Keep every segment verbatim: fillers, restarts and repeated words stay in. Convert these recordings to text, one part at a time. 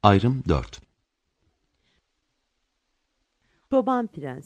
Ayrım dört. Çoban Prens.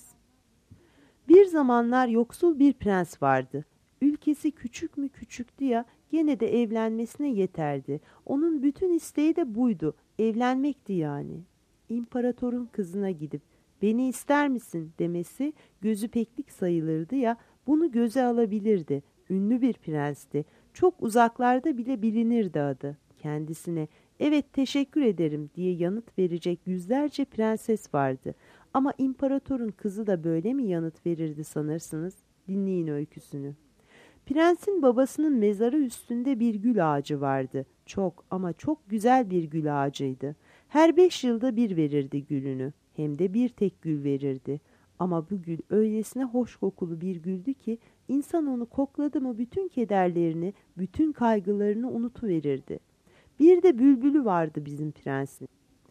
Bir zamanlar yoksul bir prens vardı. Ülkesi küçük mü küçüktü ya, gene de evlenmesine yeterdi. Onun bütün isteği de buydu, evlenmekti yani. İmparatorun kızına gidip "Beni ister misin?" demesi gözü peklik sayılırdı ya, bunu göze alabilirdi. Ünlü bir prensti. Çok uzaklarda bile bilinirdi adı. Kendisine "Evet, teşekkür ederim" diye yanıt verecek yüzlerce prenses vardı. Ama imparatorun kızı da böyle mi yanıt verirdi sanırsınız? Dinleyin öyküsünü. Prensin babasının mezarı üstünde bir gül ağacı vardı. Çok ama çok güzel bir gül ağacıydı. Her beş yılda bir verirdi gülünü. Hem de bir tek gül verirdi. Ama bu gül öylesine hoş kokulu bir güldü ki insan onu kokladı mı bütün kederlerini, bütün kaygılarını unutuverirdi. Bir de bülbülü vardı bizim prensin.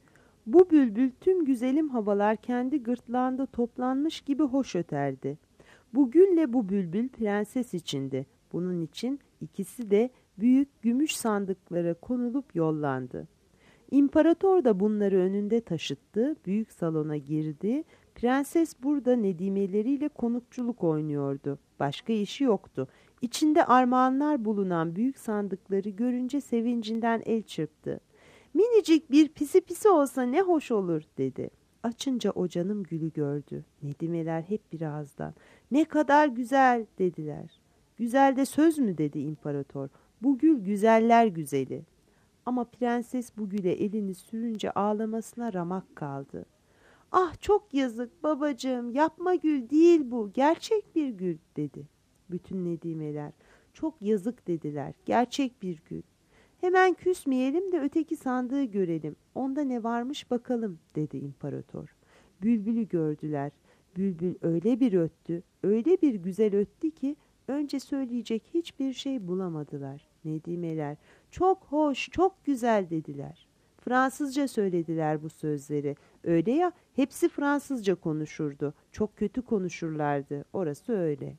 Bu bülbül tüm güzelim havalar kendi gırtlağında toplanmış gibi hoş öterdi. Bu gülle bu bülbül prenses içindi. Bunun için ikisi de büyük gümüş sandıklara konulup yollandı. İmparator da bunları önünde taşıttı, büyük salona girdi. Prenses burada nedimeleriyle konukçuluk oynuyordu. Başka işi yoktu. İçinde armağanlar bulunan büyük sandıkları görünce sevincinden el çırptı. "Minicik bir pisi pisi olsa ne hoş olur" dedi. Açınca o canım gülü gördü. Nedimeler hep bir ağızdan "Ne kadar güzel" dediler. "Güzel de söz mü?" dedi imparator. "Bu gül güzeller güzeli." Ama prenses bu güle elini sürünce ağlamasına ramak kaldı. "Ah, çok yazık babacığım, yapma, gül değil bu, gerçek bir gül" dedi. Bütün nedimeler "Çok yazık" dediler, "gerçek bir gül." "Hemen küsmeyelim de öteki sandığı görelim, onda ne varmış bakalım" dedi imparator. Bülbülü gördüler. Bülbül öyle bir öttü, öyle bir güzel öttü ki önce söyleyecek hiçbir şey bulamadılar. Nedimeler "Çok hoş, çok güzel" dediler. Fransızca söylediler bu sözleri. Öyle ya, hepsi Fransızca konuşurdu. Çok kötü konuşurlardı. Orası öyle.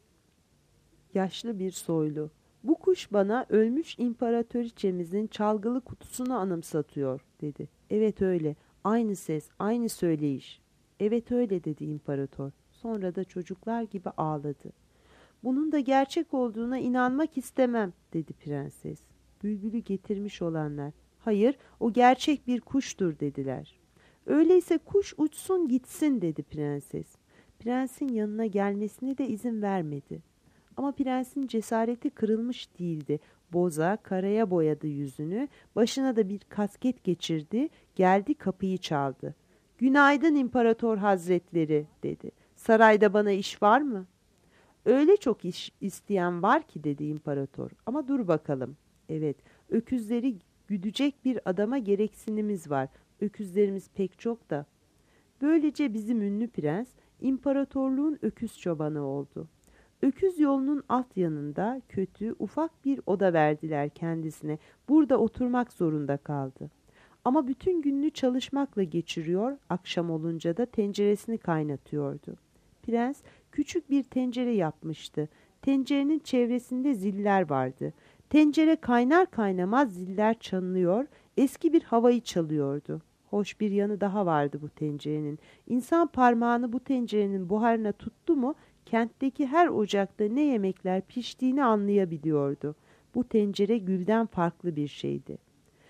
Yaşlı bir soylu. "Bu kuş bana ölmüş imparatoriçemizin çalgılı kutusunu anımsatıyor" dedi. "Evet öyle. Aynı ses, aynı söyleyiş." "Evet öyle" dedi imparator. Sonra da çocuklar gibi ağladı. "Bunun da gerçek olduğuna inanmak istemem" dedi prenses. Bülbülü getirmiş olanlar "Hayır, o gerçek bir kuştur" dediler. "Öyleyse kuş uçsun gitsin" dedi prenses. Prensin yanına gelmesine de izin vermedi. Ama prensin cesareti kırılmış değildi. Boza karaya boyadı yüzünü, başına da bir kasket geçirdi, geldi kapıyı çaldı. "Günaydın İmparator Hazretleri" dedi. "Sarayda bana iş var mı?" "Öyle çok iş isteyen var ki" dedi imparator. "Ama dur bakalım. Evet, öküzleri güdecek bir adama gereksinimiz var. Öküzlerimiz pek çok da." Böylece bizim ünlü prens imparatorluğun öküz çobanı oldu. Öküz yolunun alt yanında kötü, ufak bir oda verdiler kendisine. Burada oturmak zorunda kaldı. Ama bütün gününü çalışmakla geçiriyor, akşam olunca da tenceresini kaynatıyordu. Prens küçük bir tencere yapmıştı. Tencerenin çevresinde ziller vardı. Tencere kaynar kaynamaz ziller çanlıyor, eski bir havayı çalıyordu. Hoş bir yanı daha vardı bu tencerenin. İnsan parmağını bu tencerenin buharına tuttu mu, kentteki her ocakta ne yemekler piştiğini anlayabiliyordu. Bu tencere gülden farklı bir şeydi.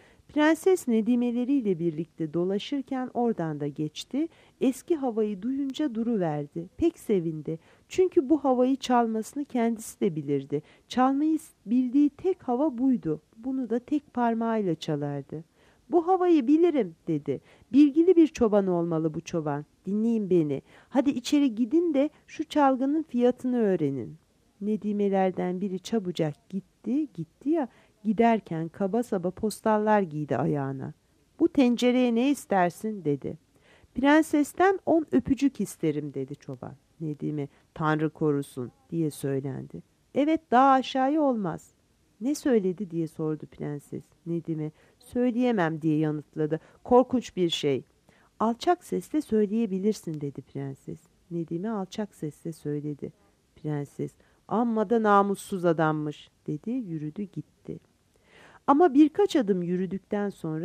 Prenses nedimeleriyle birlikte dolaşırken oradan da geçti. Eski havayı duyunca duruverdi. Pek sevindi. Çünkü bu havayı çalmasını kendisi de bilirdi. Çalmayı bildiği tek hava buydu. Bunu da tek parmağıyla çalardı. "Bu havayı bilirim" dedi. "Bilgili bir çoban olmalı bu çoban. Dinleyin beni. Hadi içeri gidin de şu çalgının fiyatını öğrenin." Nedimelerden biri çabucak gitti, gitti ya, giderken kaba saba postallar giydi ayağına. "Bu tencereye ne istersin?" dedi. "Prensesten on öpücük isterim" dedi çoban. Nedime "Tanrı korusun" diye söylendi. "Evet, daha aşağıya olmaz." "Ne söyledi?" diye sordu prenses. Nedime "Söyleyemem" diye yanıtladı. "Korkunç bir şey." "Alçak sesle söyleyebilirsin" dedi prenses. Nedime alçak sesle söyledi. Prenses "Amma da namussuz adammış" dedi, yürüdü gitti. Ama birkaç adım yürüdükten sonra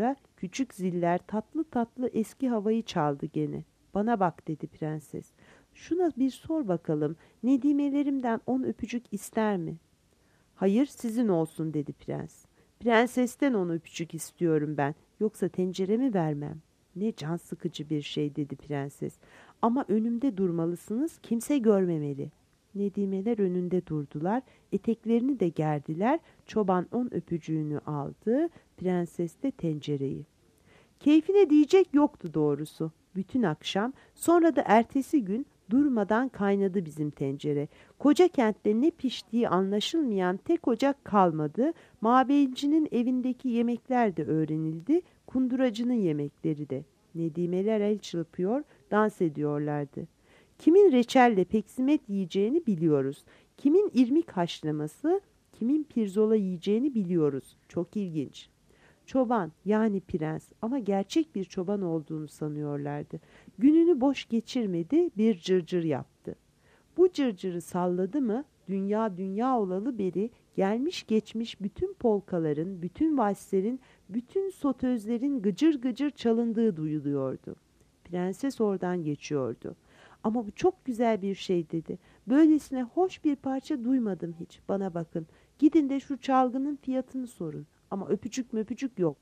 Küçük ziller tatlı tatlı eski havayı çaldı gene. Bana bak dedi prenses. Şuna bir sor bakalım, nedimelerimden on öpücük ister mi? Hayır, sizin olsun dedi prens. Prensesten on öpücük istiyorum ben, yoksa tenceremi vermem. Ne can sıkıcı bir şey dedi prenses. Ama önümde durmalısınız, kimse görmemeli. Nedimeler önünde durdular, eteklerini de gerdiler, çoban on öpücüğünü aldı, prenses de tencereyi. Keyfine diyecek yoktu doğrusu. Bütün akşam, sonra da ertesi gün durmadan kaynadı bizim tencere. Koca kentte ne piştiği anlaşılmayan tek ocak kalmadı. Mabeycinin evindeki yemekler de öğrenildi, kunduracının yemekleri de. Nedimeler el çırpıyor, dans ediyorlardı. Kimin reçelle peksimet yiyeceğini biliyoruz. Kimin irmik haşlaması, kimin pirzola yiyeceğini biliyoruz. Çok ilginç. Çoban, yani prens, ama gerçek bir çoban olduğunu sanıyorlardı. Gününü boş geçirmedi, bir cırcır yaptı. Bu cırcırı salladı mı, dünya dünya olalı beri gelmiş geçmiş bütün polkaların, bütün valslerin, bütün sotözlerin gıcır gıcır çalındığı duyuluyordu. Prenses oradan geçiyordu. Ama bu çok güzel bir şey dedi. Böylesine hoş bir parça duymadım hiç. Bana bakın, gidin de şu çalgının fiyatını sorun. Ama öpücük möpücük yok.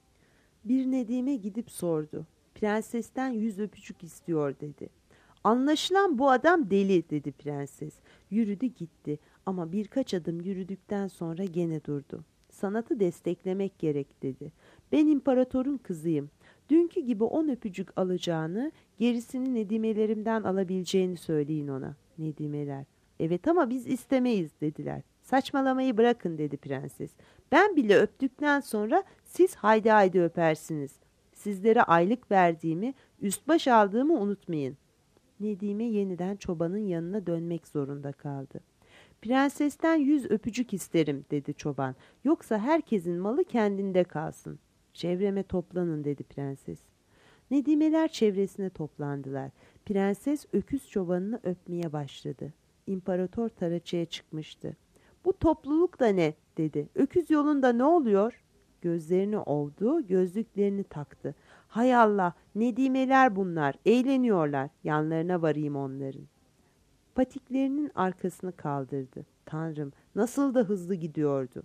Bir Nedime gidip sordu. Prensesten yüz öpücük istiyor dedi. Anlaşılan bu adam deli dedi prenses. Yürüdü gitti ama birkaç adım yürüdükten sonra gene durdu. Sanatı desteklemek gerek dedi. Ben imparatorun kızıyım. Dünkü gibi on öpücük alacağını, gerisini nedimelerimden alabileceğini söyleyin ona. Nedimeler, evet ama biz istemeyiz dediler. Saçmalamayı bırakın dedi prenses. Ben bile öptükten sonra siz haydi haydi öpersiniz. Sizlere aylık verdiğimi, üst baş aldığımı unutmayın. Nedime yeniden çobanın yanına dönmek zorunda kaldı. Prensesten yüz öpücük isterim dedi çoban. Yoksa herkesin malı kendinde kalsın. Çevreme toplanın dedi prenses. Nedimeler çevresine toplandılar. Prenses öküz çobanını öpmeye başladı. İmparator taraçaya çıkmıştı. Bu topluluk da ne dedi. Öküz yolunda ne oluyor? Gözlerini ovdu, gözlüklerini taktı. Hay Allah, nedimeler bunlar, eğleniyorlar. Yanlarına varayım onların. Patiklerinin arkasını kaldırdı. Tanrım, nasıl da hızlı gidiyordu.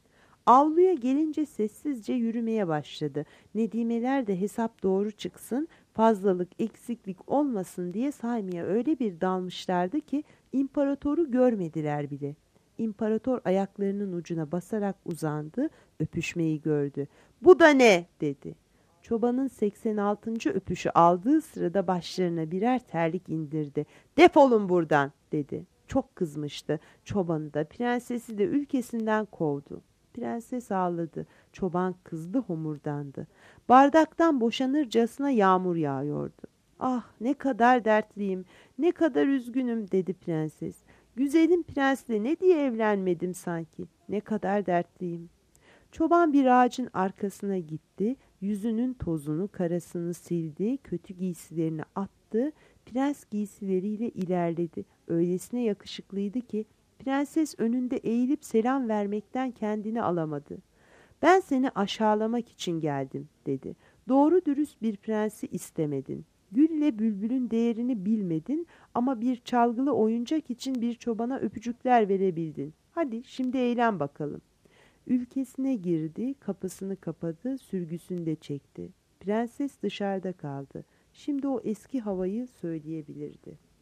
Avluya gelince sessizce yürümeye başladı. Nedimeler de hesap doğru çıksın, fazlalık, eksiklik olmasın diye saymaya öyle bir dalmışlardı ki imparatoru görmediler bile. İmparator ayaklarının ucuna basarak uzandı, öpüşmeyi gördü. Bu da ne? dedi. Çobanın seksen altıncı öpüşü aldığı sırada başlarına birer terlik indirdi. Defolun buradan dedi. Çok kızmıştı. Çobanı da prensesi de ülkesinden kovdu. Prenses ağladı. Çoban kızdı, homurdandı. Bardaktan boşanırcasına yağmur yağıyordu. Ah ne kadar dertliyim, ne kadar üzgünüm dedi prenses. Güzelim prensle ne diye evlenmedim sanki. Ne kadar dertliyim. Çoban bir ağacın arkasına gitti. Yüzünün tozunu, karasını sildi. Kötü giysilerini attı. Prens giysileriyle ilerledi. Öylesine yakışıklıydı ki prenses önünde eğilip selam vermekten kendini alamadı. Ben seni aşağılamak için geldim dedi. Doğru dürüst bir prensi istemedin. Gülle bülbülün değerini bilmedin ama bir çalgılı oyuncak için bir çobana öpücükler verebildin. Hadi şimdi eğlen bakalım. Ülkesine girdi, kapısını kapadı, sürgüsünü de çekti. Prenses dışarıda kaldı. Şimdi o eski havayı söyleyebilirdi.